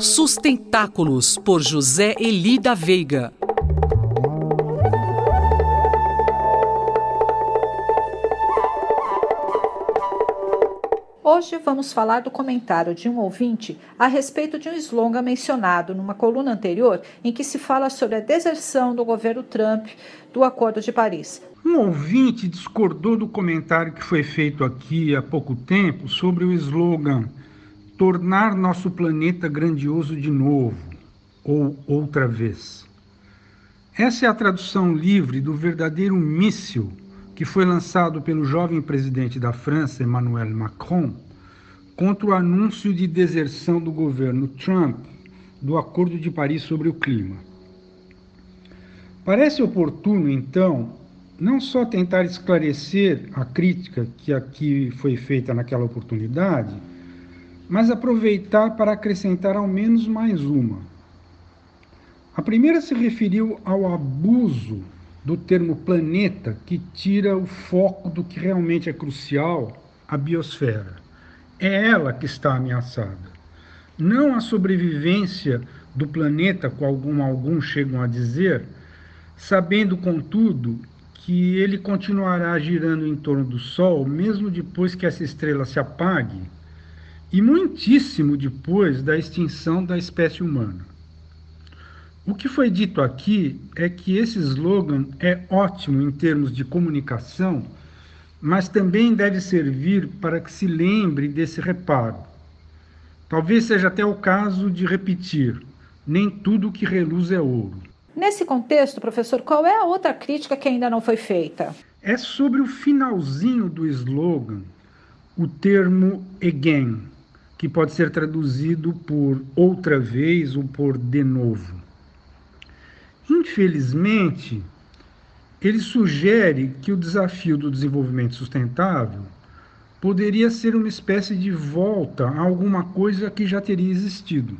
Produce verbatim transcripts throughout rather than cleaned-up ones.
Sustentáculos, por José Eli da Veiga. Hoje vamos falar do comentário de um ouvinte a respeito de um slogan mencionado numa coluna anterior em que se fala sobre a deserção do governo Trump do Acordo de Paris. Um ouvinte discordou do comentário que foi feito aqui há pouco tempo sobre o slogan "tornar nosso planeta grandioso de novo" ou "outra vez". Essa é a tradução livre do verdadeiro míssil que foi lançado pelo jovem presidente da França, Emmanuel Macron, contra o anúncio de deserção do governo Trump do Acordo de Paris sobre o clima. Parece oportuno, então, não só tentar esclarecer a crítica que aqui foi feita naquela oportunidade, mas aproveitar para acrescentar ao menos mais uma. A primeira se referiu ao abuso do termo planeta, que tira o foco do que realmente é crucial, a biosfera. É ela que está ameaçada. Não a sobrevivência do planeta, como alguns chegam a dizer, sabendo, contudo, que ele continuará girando em torno do Sol, mesmo depois que essa estrela se apague, e muitíssimo depois da extinção da espécie humana. O que foi dito aqui é que esse slogan é ótimo em termos de comunicação, mas também deve servir para que se lembre desse reparo. Talvez seja até o caso de repetir: nem tudo que reluz é ouro. Nesse contexto, professor, qual é a outra crítica que ainda não foi feita? É sobre o finalzinho do slogan, o termo again, que pode ser traduzido por outra vez ou por de novo. Infelizmente, ele sugere que o desafio do desenvolvimento sustentável poderia ser uma espécie de volta a alguma coisa que já teria existido.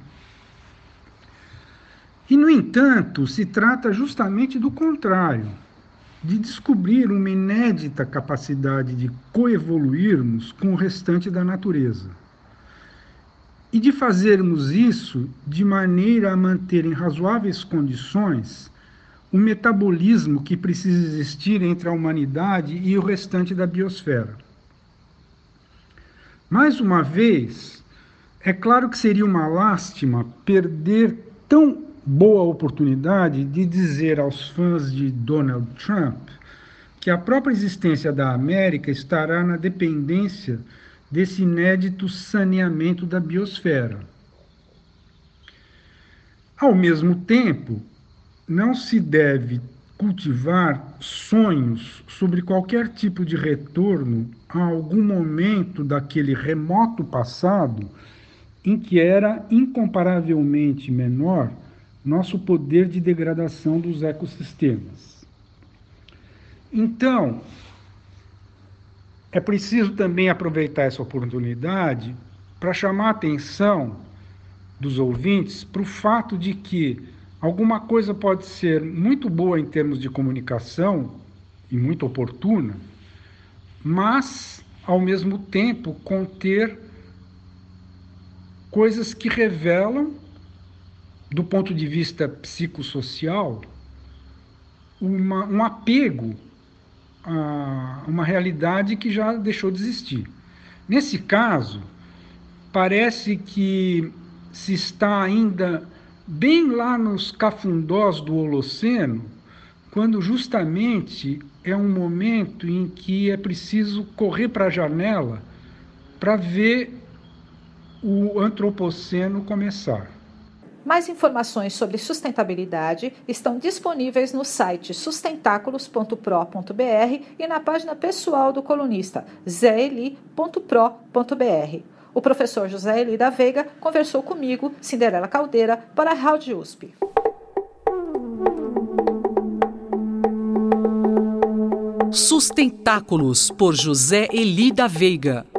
E, no entanto, se trata justamente do contrário, de descobrir uma inédita capacidade de coevoluirmos com o restante da natureza. E de fazermos isso de maneira a manter em razoáveis condições o metabolismo que precisa existir entre a humanidade e o restante da biosfera. Mais uma vez, é claro que seria uma lástima perder tão boa oportunidade de dizer aos fãs de Donald Trump que a própria existência da América estará na dependência desse inédito saneamento da biosfera. Ao mesmo tempo, não se deve cultivar sonhos sobre qualquer tipo de retorno a algum momento daquele remoto passado em que era incomparavelmente menor nosso poder de degradação dos ecossistemas. Então, é preciso também aproveitar essa oportunidade para chamar a atenção dos ouvintes para o fato de que alguma coisa pode ser muito boa em termos de comunicação e muito oportuna, mas, ao mesmo tempo, conter coisas que revelam, do ponto de vista psicossocial, uma, um apego a uma realidade que já deixou de existir. Nesse caso, parece que se está ainda bem lá nos cafundós do Holoceno, quando justamente é um momento em que é preciso correr para a janela para ver o antropoceno começar. Mais informações sobre sustentabilidade estão disponíveis no site sustentáculos ponto pro ponto br e na página pessoal do colunista zé eli ponto pro ponto br. O professor José Eli da Veiga conversou comigo, Cinderela Caldeira, para a Rádio U S P. Sustentáculos, por José Eli da Veiga.